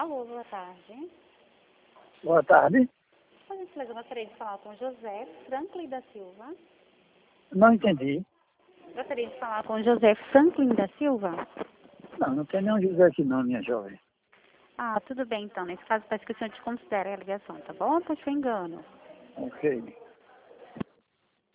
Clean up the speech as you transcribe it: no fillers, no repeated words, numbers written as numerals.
Alô, boa tarde. Boa tarde. Por gentileza, eu gostaria de falar com José Franklin da Silva. Não entendi. Gostaria de falar com José Franklin da Silva. Não tem nenhum José aqui não, minha jovem. Ah, tudo bem então. Nesse caso, parece que o senhor desconsidera a ligação, tá bom? Ou foi engano? Ok.